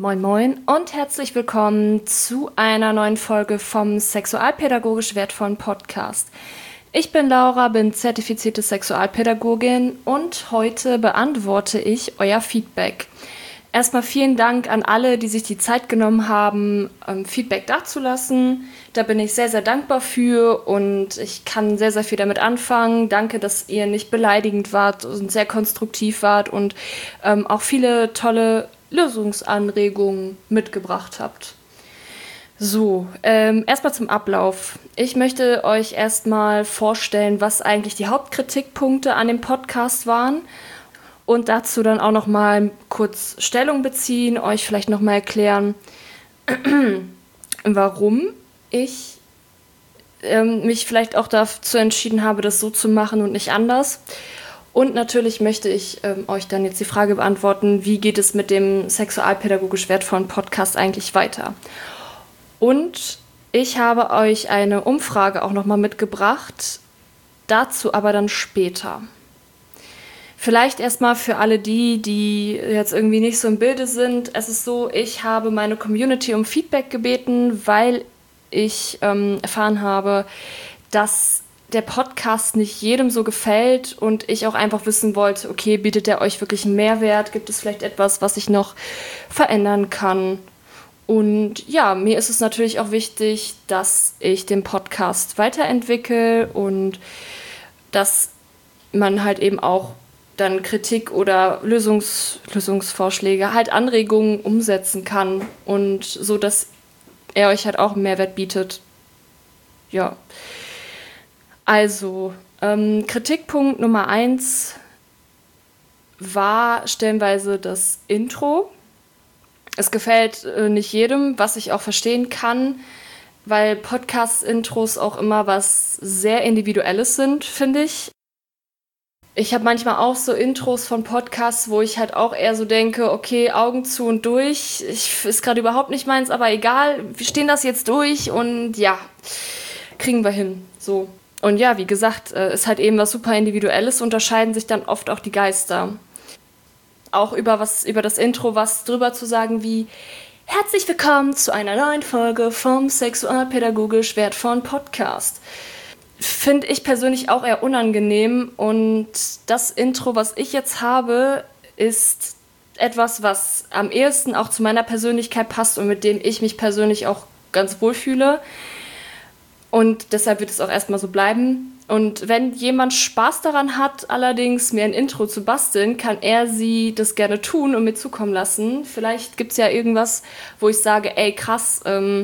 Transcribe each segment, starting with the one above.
Moin Moin und herzlich willkommen zu einer neuen Folge vom sexualpädagogisch wertvollen Podcast. Ich bin Laura, bin zertifizierte Sexualpädagogin und heute beantworte ich euer Feedback. Erstmal vielen Dank an alle, die sich die Zeit genommen haben, Feedback dazulassen. Da bin ich sehr, sehr dankbar für und ich kann sehr, sehr viel damit anfangen. Danke, dass ihr nicht beleidigend wart und sehr konstruktiv wart und auch viele tolle Lösungsanregungen mitgebracht habt. So, erstmal zum Ablauf. Ich möchte euch erstmal vorstellen, was eigentlich die Hauptkritikpunkte an dem Podcast waren und dazu dann auch nochmal kurz Stellung beziehen, euch vielleicht nochmal erklären, warum ich mich vielleicht auch dazu entschieden habe, das so zu machen und nicht anders. Und natürlich möchte ich euch dann jetzt die Frage beantworten, wie geht es mit dem sexualpädagogisch wertvollen Podcast eigentlich weiter? Und ich habe euch eine Umfrage auch nochmal mitgebracht, dazu aber dann später. Vielleicht erstmal für alle die jetzt irgendwie nicht so im Bilde sind. Es ist so, ich habe meine Community um Feedback gebeten, weil ich erfahren habe, dass der Podcast nicht jedem so gefällt und ich auch einfach wissen wollte, okay, bietet der euch wirklich einen Mehrwert? Gibt es vielleicht etwas, was ich noch verändern kann? Und ja, mir ist es natürlich auch wichtig, dass ich den Podcast weiterentwickle und dass man halt eben auch dann Kritik oder Lösungsvorschläge, halt Anregungen umsetzen kann und so, dass er euch halt auch einen Mehrwert bietet. Ja. Also, Kritikpunkt Nummer 1 war stellenweise das Intro. Es gefällt nicht jedem, was ich auch verstehen kann, weil Podcast-Intros auch immer was sehr Individuelles sind, finde ich. Ich habe manchmal auch so Intros von Podcasts, wo ich halt auch eher so denke, okay, Augen zu und durch. Ist gerade überhaupt nicht meins, aber egal, wir stehen das jetzt durch und ja, kriegen wir hin. So. Und ja, wie gesagt, ist halt eben was super Individuelles, unterscheiden sich dann oft auch die Geister. Auch über das Intro was drüber zu sagen wie: Herzlich willkommen zu einer neuen Folge vom sexualpädagogisch wertvollen Podcast. Finde ich persönlich auch eher unangenehm und das Intro, was ich jetzt habe, ist etwas, was am ehesten auch zu meiner Persönlichkeit passt und mit dem ich mich persönlich auch ganz wohl fühle. Und deshalb wird es auch erstmal so bleiben. Und wenn jemand Spaß daran hat, allerdings mir ein Intro zu basteln, kann er sie das gerne tun und mir zukommen lassen. Vielleicht gibt es ja irgendwas, wo ich sage, ey krass,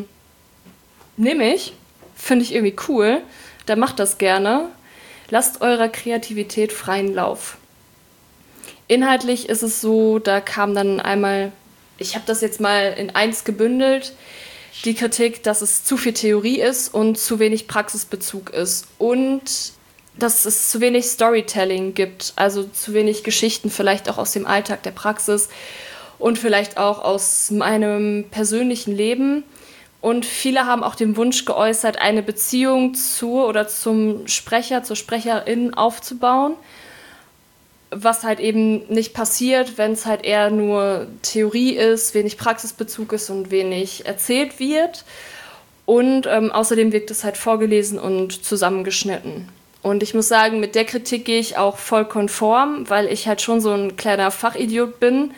nehme ich, finde ich irgendwie cool, dann macht das gerne. Lasst eurer Kreativität freien Lauf. Inhaltlich ist es so, da kam dann einmal, ich habe das jetzt mal in eins gebündelt, die Kritik, dass es zu viel Theorie ist und zu wenig Praxisbezug ist und dass es zu wenig Storytelling gibt, also zu wenig Geschichten vielleicht auch aus dem Alltag der Praxis und vielleicht auch aus meinem persönlichen Leben. Und viele haben auch den Wunsch geäußert, eine Beziehung zur oder zum Sprecher, zur Sprecherin aufzubauen, was halt eben nicht passiert, wenn es halt eher nur Theorie ist, wenig Praxisbezug ist und wenig erzählt wird. Und außerdem wirkt es halt vorgelesen und zusammengeschnitten. Und ich muss sagen, mit der Kritik gehe ich auch voll konform, weil ich halt schon so ein kleiner Fachidiot bin.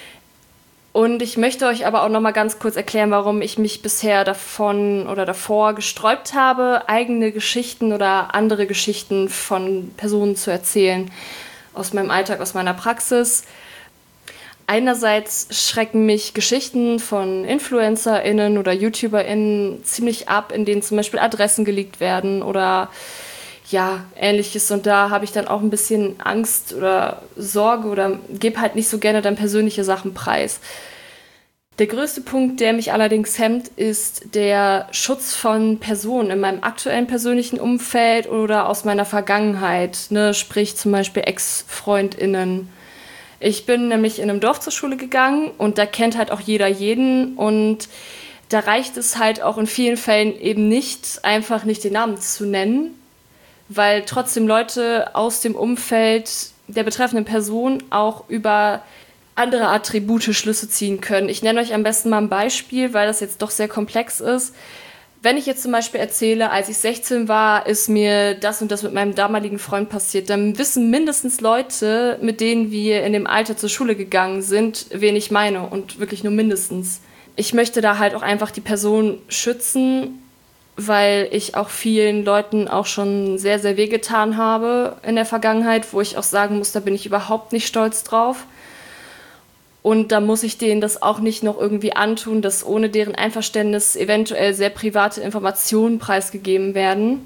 Und ich möchte euch aber auch noch mal ganz kurz erklären, warum ich mich bisher davor gesträubt habe, eigene Geschichten oder andere Geschichten von Personen zu erzählen. Aus meinem Alltag, aus meiner Praxis. Einerseits schrecken mich Geschichten von InfluencerInnen oder YouTuberInnen ziemlich ab, in denen zum Beispiel Adressen geleakt werden oder ja, Ähnliches. Und da habe ich dann auch ein bisschen Angst oder Sorge oder gebe halt nicht so gerne dann persönliche Sachen preis. Der größte Punkt, der mich allerdings hemmt, ist der Schutz von Personen in meinem aktuellen persönlichen Umfeld oder aus meiner Vergangenheit, ne? Sprich zum Beispiel Ex-FreundInnen. Ich bin nämlich in einem Dorf zur Schule gegangen und da kennt halt auch jeder jeden und da reicht es halt auch in vielen Fällen eben nicht, einfach nicht den Namen zu nennen, weil trotzdem Leute aus dem Umfeld der betreffenden Person auch über andere Attribute Schlüsse ziehen können. Ich nenne euch am besten mal ein Beispiel, weil das jetzt doch sehr komplex ist. Wenn ich jetzt zum Beispiel erzähle, als ich 16 war, ist mir das und das mit meinem damaligen Freund passiert, dann wissen mindestens Leute, mit denen wir in dem Alter zur Schule gegangen sind, wen ich meine, und wirklich nur mindestens. Ich möchte da halt auch einfach die Person schützen, weil ich auch vielen Leuten auch schon sehr, sehr wehgetan habe in der Vergangenheit, wo ich auch sagen muss, da bin ich überhaupt nicht stolz drauf. Und da muss ich denen das auch nicht noch irgendwie antun, dass ohne deren Einverständnis eventuell sehr private Informationen preisgegeben werden.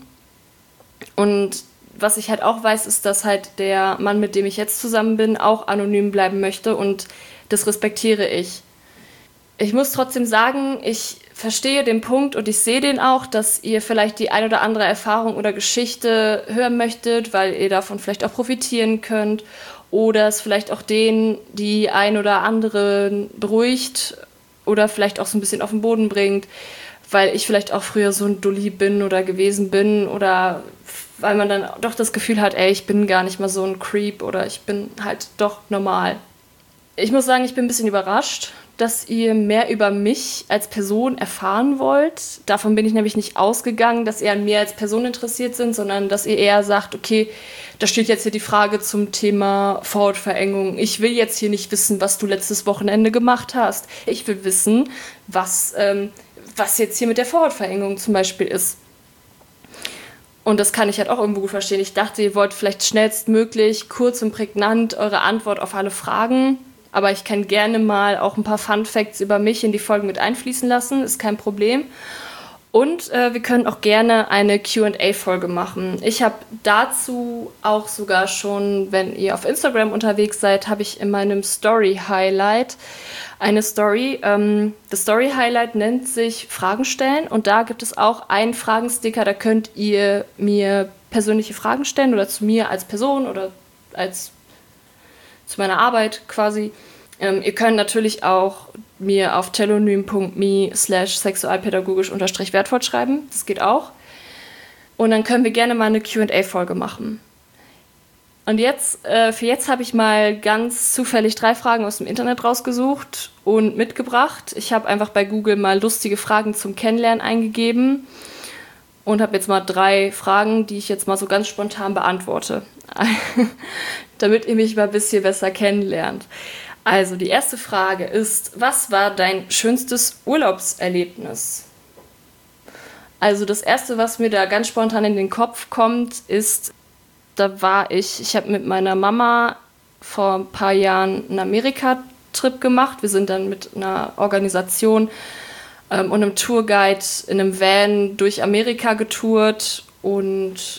Und was ich halt auch weiß, ist, dass halt der Mann, mit dem ich jetzt zusammen bin, auch anonym bleiben möchte, und das respektiere ich. Ich muss trotzdem sagen, ich verstehe den Punkt und ich sehe den auch, dass ihr vielleicht die ein oder andere Erfahrung oder Geschichte hören möchtet, weil ihr davon vielleicht auch profitieren könnt. Oder es vielleicht auch den, die ein oder andere beruhigt oder vielleicht auch so ein bisschen auf den Boden bringt, weil ich vielleicht auch früher so ein Dulli bin oder gewesen bin, oder weil man dann doch das Gefühl hat, ey, ich bin gar nicht mal so ein Creep oder ich bin halt doch normal. Ich muss sagen, ich bin ein bisschen überrascht, dass ihr mehr über mich als Person erfahren wollt. Davon bin ich nämlich nicht ausgegangen, dass ihr an mir als Person interessiert sind, sondern dass ihr eher sagt, okay, da steht jetzt hier die Frage zum Thema Vorhautverengung. Ich will jetzt hier nicht wissen, was du letztes Wochenende gemacht hast. Ich will wissen, was jetzt hier mit der Vorhautverengung zum Beispiel ist. Und das kann ich halt auch irgendwo gut verstehen. Ich dachte, ihr wollt vielleicht schnellstmöglich, kurz und prägnant eure Antwort auf alle Fragen. Aber ich kann gerne mal auch ein paar Fun Facts über mich in die Folgen mit einfließen lassen. Ist kein Problem. Und wir können auch gerne eine Q&A-Folge machen. Ich habe dazu auch sogar schon, wenn ihr auf Instagram unterwegs seid, habe ich in meinem Story-Highlight eine Story. Das Story-Highlight nennt sich Fragen stellen. Und da gibt es auch einen Fragensticker, da könnt ihr mir persönliche Fragen stellen oder zu mir als Person oder zu meiner Arbeit quasi. Ihr könnt natürlich auch mir auf telonym.me/sexualpädagogisch-wertvoll schreiben. Das geht auch. Und dann können wir gerne mal eine Q&A-Folge machen. Und jetzt, für jetzt habe ich mal ganz zufällig 3 Fragen aus dem Internet rausgesucht und mitgebracht. Ich habe einfach bei Google mal lustige Fragen zum Kennenlernen eingegeben und habe jetzt mal 3 Fragen, die ich jetzt mal so ganz spontan beantworte, damit ihr mich mal ein bisschen besser kennenlernt. Also, die erste Frage ist, was war dein schönstes Urlaubserlebnis? Also, das erste, was mir da ganz spontan in den Kopf kommt, ist, ich habe mit meiner Mama vor ein paar Jahren einen Amerika-Trip gemacht. Wir sind dann mit einer Organisation und einem Tourguide in einem Van durch Amerika getourt, und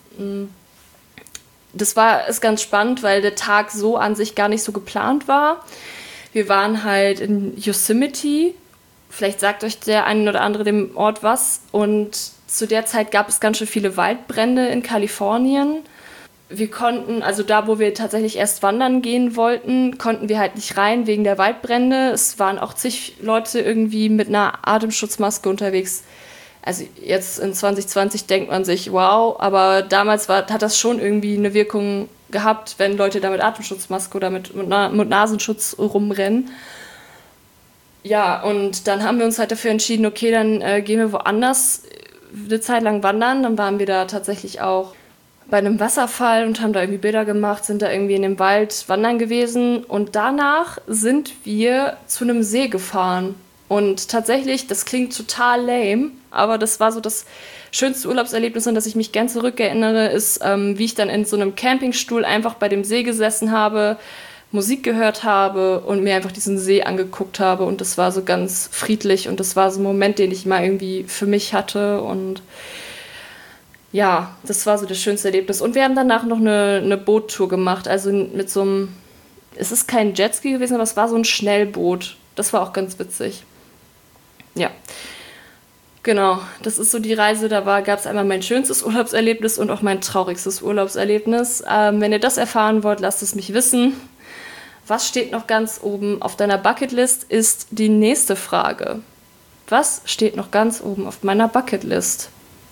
das ist ganz spannend, weil der Tag so an sich gar nicht so geplant war. Wir waren halt in Yosemite. Vielleicht sagt euch der eine oder andere dem Ort was. Und zu der Zeit gab es ganz schön viele Waldbrände in Kalifornien. Wir konnten, also da, wo wir tatsächlich erst wandern gehen wollten, konnten wir halt nicht rein wegen der Waldbrände. Es waren auch zig Leute irgendwie mit einer Atemschutzmaske unterwegs. Also jetzt in 2020 denkt man sich, wow, aber damals hat das schon irgendwie eine Wirkung gehabt, wenn Leute da mit Atemschutzmaske oder mit Nasenschutz rumrennen. Ja, und dann haben wir uns halt dafür entschieden, okay, dann gehen wir woanders eine Zeit lang wandern. Dann waren wir da tatsächlich auch bei einem Wasserfall und haben da irgendwie Bilder gemacht, sind da irgendwie in dem Wald wandern gewesen. Und danach sind wir zu einem See gefahren. Und tatsächlich, das klingt total lame, aber das war so das schönste Urlaubserlebnis, an das ich mich gern zurückerinnere, ist, wie ich dann in so einem Campingstuhl einfach bei dem See gesessen habe, Musik gehört habe und mir einfach diesen See angeguckt habe. Und das war so ganz friedlich und das war so ein Moment, den ich mal irgendwie für mich hatte. Und ja, das war so das schönste Erlebnis. Und wir haben danach noch eine Boottour gemacht, also mit so einem, es ist kein Jetski gewesen, aber es war so ein Schnellboot. Das war auch ganz witzig. Ja, genau, das ist so die Reise, gab es einmal mein schönstes Urlaubserlebnis und auch mein traurigstes Urlaubserlebnis. Wenn ihr das erfahren wollt, lasst es mich wissen. Was steht noch ganz oben auf deiner Bucketlist, ist die nächste Frage. Was steht noch ganz oben auf meiner Bucketlist?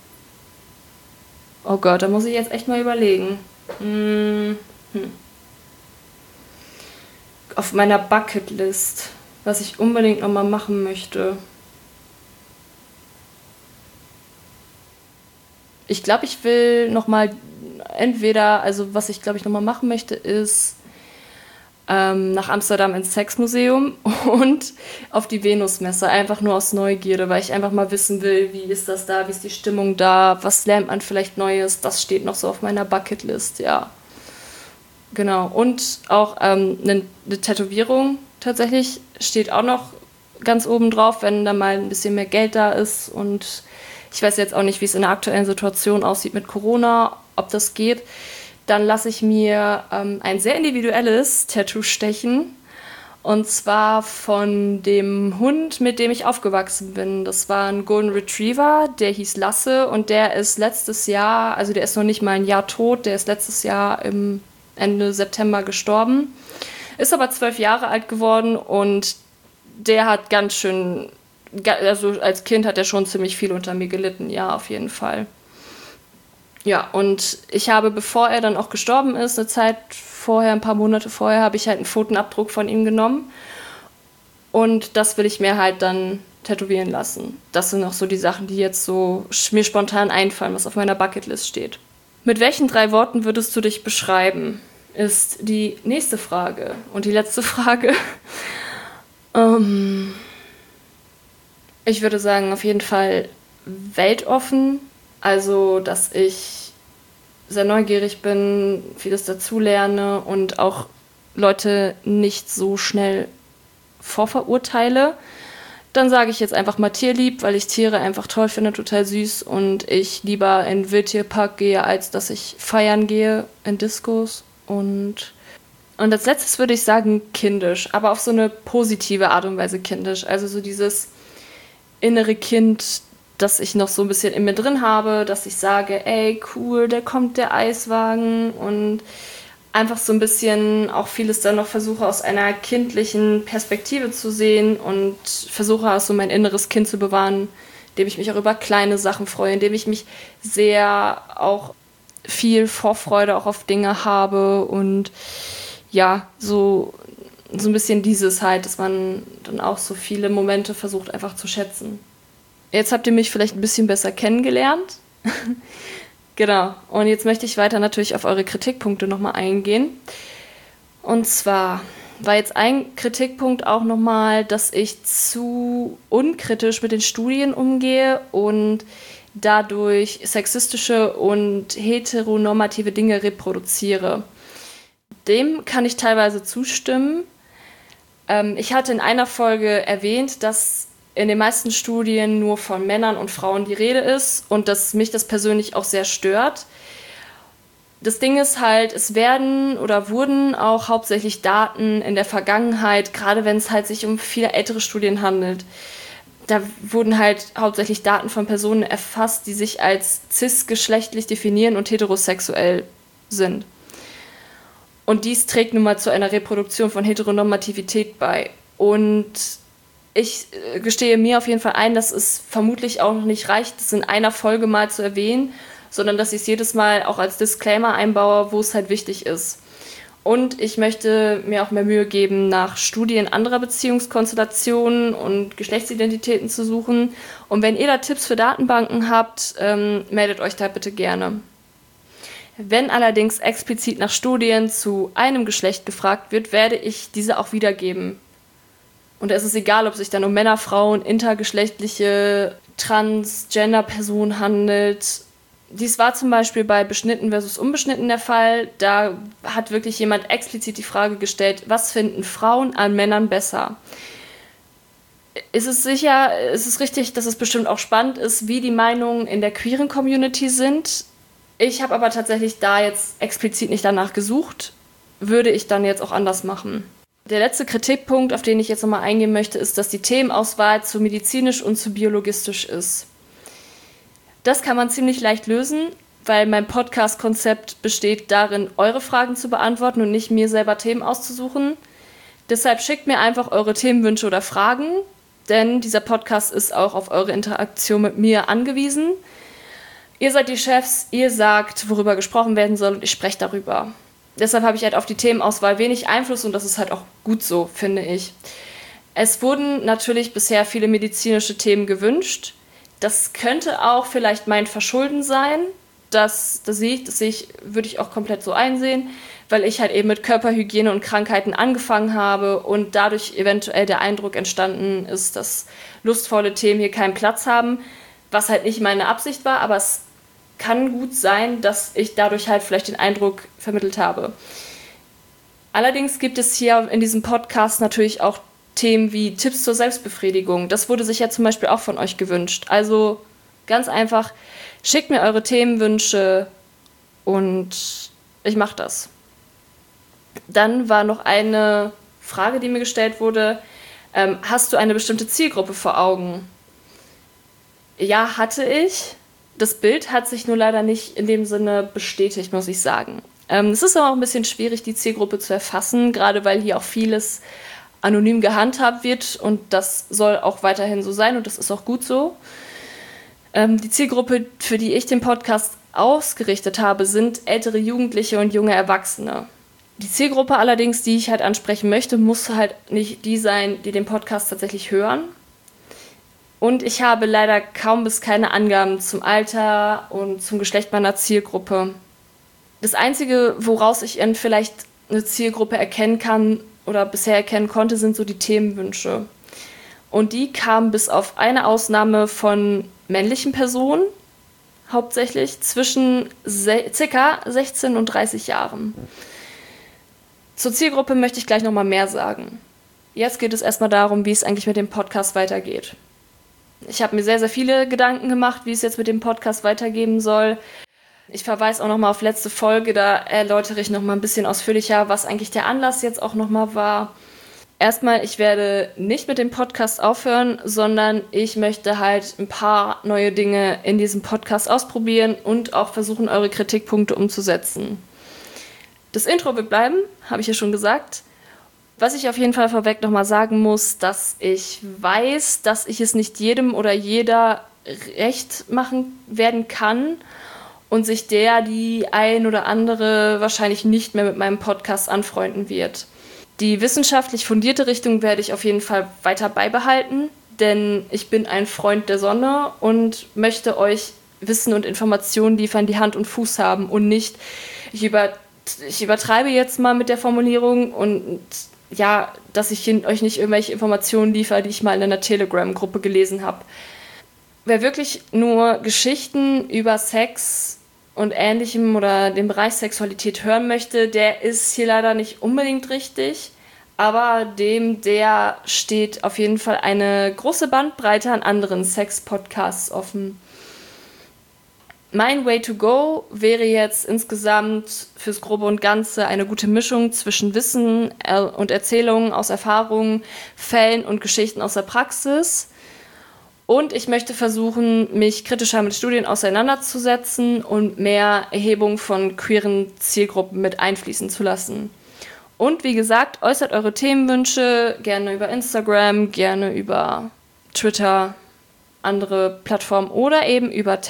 Oh Gott, da muss ich jetzt echt mal überlegen. auf meiner Bucketlist, was ich unbedingt nochmal machen möchte. Ich glaube, ich will nochmal entweder, also was ich glaube ich nochmal machen möchte, ist nach Amsterdam ins Sexmuseum und auf die Venusmesse, einfach nur aus Neugierde, weil ich einfach mal wissen will, wie ist das da, wie ist die Stimmung da, was lernt man vielleicht Neues, das steht noch so auf meiner Bucketlist, ja. Genau, und auch eine Tätowierung tatsächlich steht auch noch ganz oben drauf, wenn da mal ein bisschen mehr Geld da ist, und ich weiß jetzt auch nicht, wie es in der aktuellen Situation aussieht mit Corona, ob das geht. Dann lasse ich mir ein sehr individuelles Tattoo stechen. Und zwar von dem Hund, mit dem ich aufgewachsen bin. Das war ein Golden Retriever, der hieß Lasse. Und der ist letztes Jahr, also der ist noch nicht mal ein Jahr tot, der ist letztes Jahr im Ende September gestorben. Ist aber 12 Jahre alt geworden und der hat ganz schön, also als Kind hat er schon ziemlich viel unter mir gelitten, ja, auf jeden Fall. Ja, und ich habe, bevor er dann auch gestorben ist, eine Zeit vorher, ein paar Monate vorher, habe ich halt einen Pfotenabdruck von ihm genommen. Und das will ich mir halt dann tätowieren lassen. Das sind auch so die Sachen, die jetzt so mir spontan einfallen, was auf meiner Bucketlist steht. Mit welchen 3 Worten würdest du dich beschreiben, ist die nächste Frage. Und die letzte Frage. Ich würde sagen, auf jeden Fall weltoffen. Also, dass ich sehr neugierig bin, vieles dazulerne und auch Leute nicht so schnell vorverurteile. Dann sage ich jetzt einfach mal tierlieb, weil ich Tiere einfach toll finde, total süß, und ich lieber in den Wildtierpark gehe, als dass ich feiern gehe in Diskos. Und als letztes würde ich sagen kindisch, aber auf so eine positive Art und Weise kindisch. Also so dieses innere Kind, das ich noch so ein bisschen in mir drin habe, dass ich sage, ey, cool, da kommt der Eiswagen, und einfach so ein bisschen auch vieles dann noch versuche aus einer kindlichen Perspektive zu sehen und versuche auch so mein inneres Kind zu bewahren, indem ich mich auch über kleine Sachen freue, indem ich mich sehr auch viel Vorfreude auch auf Dinge habe und ja, so ein bisschen dieses halt, dass man dann auch so viele Momente versucht einfach zu schätzen. Jetzt habt ihr mich vielleicht ein bisschen besser kennengelernt. Genau. Und jetzt möchte ich weiter natürlich auf eure Kritikpunkte nochmal eingehen. Und zwar war jetzt ein Kritikpunkt auch nochmal, dass ich zu unkritisch mit den Studien umgehe und dadurch sexistische und heteronormative Dinge reproduziere. Dem kann ich teilweise zustimmen. Ich hatte in einer Folge erwähnt, dass in den meisten Studien nur von Männern und Frauen die Rede ist und dass mich das persönlich auch sehr stört. Das Ding ist halt, es werden oder wurden auch hauptsächlich Daten in der Vergangenheit, gerade wenn es halt sich um viele ältere Studien handelt, da wurden halt hauptsächlich Daten von Personen erfasst, die sich als cis-geschlechtlich definieren und heterosexuell sind. Und dies trägt nun mal zu einer Reproduktion von Heteronormativität bei. Und ich gestehe mir auf jeden Fall ein, dass es vermutlich auch noch nicht reicht, das in einer Folge mal zu erwähnen, sondern dass ich es jedes Mal auch als Disclaimer einbaue, wo es halt wichtig ist. Und ich möchte mir auch mehr Mühe geben, nach Studien anderer Beziehungskonstellationen und Geschlechtsidentitäten zu suchen. Und wenn ihr da Tipps für Datenbanken habt, meldet euch da bitte gerne. Wenn allerdings explizit nach Studien zu einem Geschlecht gefragt wird, werde ich diese auch wiedergeben. Und es ist egal, ob es sich dann um Männer, Frauen, intergeschlechtliche, Transgender-Personen handelt. Dies war zum Beispiel bei beschnitten versus unbeschnitten der Fall. Da hat wirklich jemand explizit die Frage gestellt, was finden Frauen an Männern besser? Ist es richtig, dass es bestimmt auch spannend ist, wie die Meinungen in der queeren Community sind? Ich habe aber tatsächlich da jetzt explizit nicht danach gesucht. Würde ich dann jetzt auch anders machen. Der letzte Kritikpunkt, auf den ich jetzt nochmal eingehen möchte, ist, dass die Themenauswahl zu medizinisch und zu biologistisch ist. Das kann man ziemlich leicht lösen, weil mein Podcast-Konzept besteht darin, eure Fragen zu beantworten und nicht mir selber Themen auszusuchen. Deshalb schickt mir einfach eure Themenwünsche oder Fragen, denn dieser Podcast ist auch auf eure Interaktion mit mir angewiesen. Ihr seid die Chefs, ihr sagt, worüber gesprochen werden soll, und ich spreche darüber. Deshalb habe ich halt auf die Themenauswahl wenig Einfluss und das ist halt auch gut so, finde ich. Es wurden natürlich bisher viele medizinische Themen gewünscht. Das könnte auch vielleicht mein Verschulden sein. Das würde ich auch komplett so einsehen, weil ich halt eben mit Körperhygiene und Krankheiten angefangen habe und dadurch eventuell der Eindruck entstanden ist, dass lustvolle Themen hier keinen Platz haben, was halt nicht meine Absicht war, aber es kann gut sein, dass ich dadurch halt vielleicht den Eindruck vermittelt habe. Allerdings gibt es hier in diesem Podcast natürlich auch Themen wie Tipps zur Selbstbefriedigung. Das wurde sich ja zum Beispiel auch von euch gewünscht. Also ganz einfach, schickt mir eure Themenwünsche und ich mache das. Dann war noch eine Frage, die mir gestellt wurde. Hast du eine bestimmte Zielgruppe vor Augen? Ja, hatte ich. Das Bild hat sich nur leider nicht in dem Sinne bestätigt, muss ich sagen. Es ist aber auch ein bisschen schwierig, die Zielgruppe zu erfassen, gerade weil hier auch vieles anonym gehandhabt wird und das soll auch weiterhin so sein und das ist auch gut so. Die Zielgruppe, für die ich den Podcast ausgerichtet habe, sind ältere Jugendliche und junge Erwachsene. Die Zielgruppe allerdings, die ich halt ansprechen möchte, muss halt nicht die sein, die den Podcast tatsächlich hören. Und ich habe leider kaum bis keine Angaben zum Alter und zum Geschlecht meiner Zielgruppe. Das Einzige, woraus ich vielleicht eine Zielgruppe erkennen kann oder bisher erkennen konnte, sind so die Themenwünsche. Und die kamen bis auf eine Ausnahme von männlichen Personen, hauptsächlich zwischen ca. 16 und 30 Jahren. Zur Zielgruppe möchte ich gleich nochmal mehr sagen. Jetzt geht es erstmal darum, wie es eigentlich mit dem Podcast weitergeht. Ich habe mir sehr, sehr viele Gedanken gemacht, wie es jetzt mit dem Podcast weitergehen soll. Ich verweise auch nochmal auf letzte Folge, da erläutere ich nochmal ein bisschen ausführlicher, was eigentlich der Anlass jetzt auch nochmal war. Erstmal, ich werde nicht mit dem Podcast aufhören, sondern ich möchte halt ein paar neue Dinge in diesem Podcast ausprobieren und auch versuchen, eure Kritikpunkte umzusetzen. Das Intro wird bleiben, habe ich ja schon gesagt. Was ich auf jeden Fall vorweg nochmal sagen muss, dass ich weiß, dass ich es nicht jedem oder jeder recht machen werden kann und sich die ein oder andere wahrscheinlich nicht mehr mit meinem Podcast anfreunden wird. Die wissenschaftlich fundierte Richtung werde ich auf jeden Fall weiter beibehalten, denn ich bin ein Freund der Sonne und möchte euch Wissen und Informationen liefern, die Hand und Fuß haben und nicht, ich übertreibe jetzt mal mit der Formulierung und ja, dass ich euch nicht irgendwelche Informationen liefere, die ich mal in einer Telegram-Gruppe gelesen habe. Wer wirklich nur Geschichten über Sex und Ähnlichem oder den Bereich Sexualität hören möchte, der ist hier leider nicht unbedingt richtig, aber der steht auf jeden Fall eine große Bandbreite an anderen Sex-Podcasts offen. Mein Way to go wäre jetzt insgesamt fürs Grobe und Ganze eine gute Mischung zwischen Wissen und Erzählungen aus Erfahrungen, Fällen und Geschichten aus der Praxis. Und ich möchte versuchen, mich kritischer mit Studien auseinanderzusetzen und mehr Erhebung von queeren Zielgruppen mit einfließen zu lassen. Und wie gesagt, äußert eure Themenwünsche gerne über Instagram, gerne über Twitter, andere Plattformen oder eben über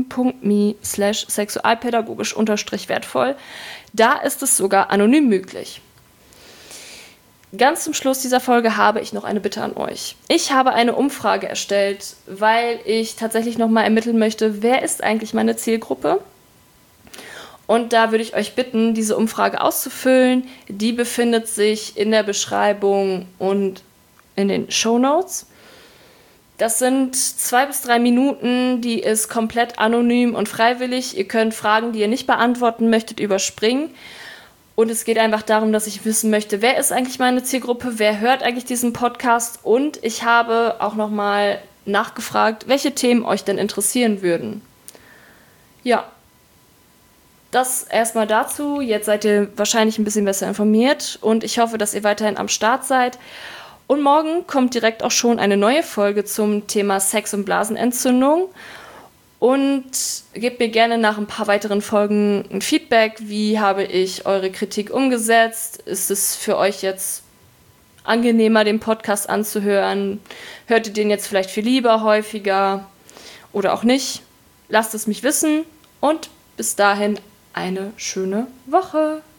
telonym.me/sexualpädagogisch_wertvoll. Da ist es sogar anonym möglich. Ganz zum Schluss dieser Folge habe ich noch eine Bitte an euch. Ich habe eine Umfrage erstellt, weil ich tatsächlich nochmal ermitteln möchte, wer ist eigentlich meine Zielgruppe? Und da würde ich euch bitten, diese Umfrage auszufüllen. Die befindet sich in der Beschreibung und in den Shownotes. Das sind 2 bis 3 Minuten, die ist komplett anonym und freiwillig. Ihr könnt Fragen, die ihr nicht beantworten möchtet, überspringen. Und es geht einfach darum, dass ich wissen möchte, wer ist eigentlich meine Zielgruppe, wer hört eigentlich diesen Podcast. Und ich habe auch nochmal nachgefragt, welche Themen euch denn interessieren würden. Ja, das erstmal dazu. Jetzt seid ihr wahrscheinlich ein bisschen besser informiert und ich hoffe, dass ihr weiterhin am Start seid. Und morgen kommt direkt auch schon eine neue Folge zum Thema Sex- und Blasenentzündung. Und gebt mir gerne nach ein paar weiteren Folgen ein Feedback. Wie habe ich eure Kritik umgesetzt? Ist es für euch jetzt angenehmer, den Podcast anzuhören? Hört ihr den jetzt vielleicht viel lieber, häufiger oder auch nicht? Lasst es mich wissen und bis dahin eine schöne Woche.